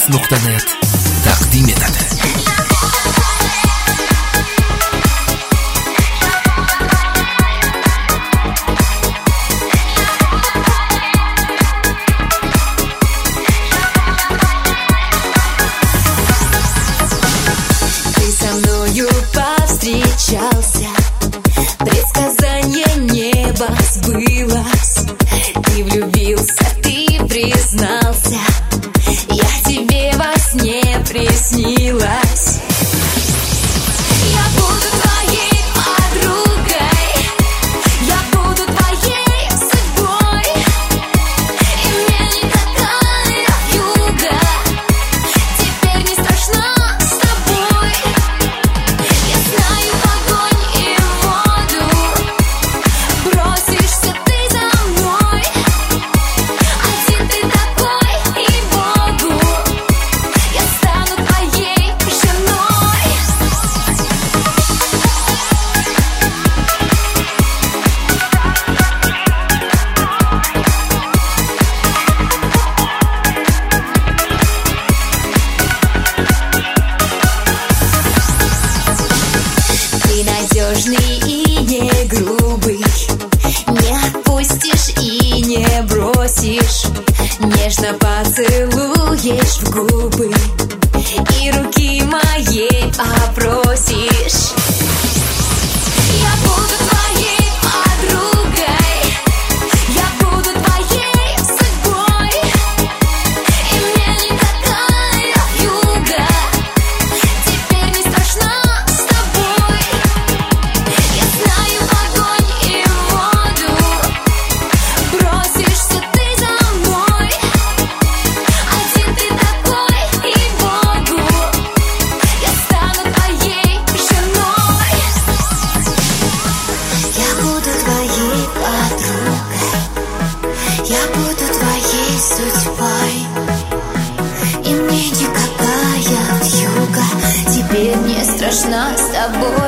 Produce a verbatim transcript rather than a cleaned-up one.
Biz nuqta net taqdim etadi. Ты со мною повстречался, предсказание неба сбылось. Ты влюбился, ты признался, я тебе во сне приснилась. Я буду твоей подругой, я буду твоей судьбой, и мне никакая вьюга теперь не страшна с тобой. Я знаю огонь и воду, бросишься ты за мной. Один ты такой, и Богу я стану твоей женой. Ты надежный и не грубый, не отпустишь и не бросишь, нежно поцелуешь в губы и руки моей попросишь. Я буду твоей подругой, я буду твоей судьбой, и мне никакая вьюга теперь не страшна с тобой. Я знаю огонь и воду, бросишься ты за мной. Один ты такой, и Богу я стану твоей женой. Я буду твоей подругой, я буду твоей судьбой, и мне никакая вьюга теперь не страшна с тобой.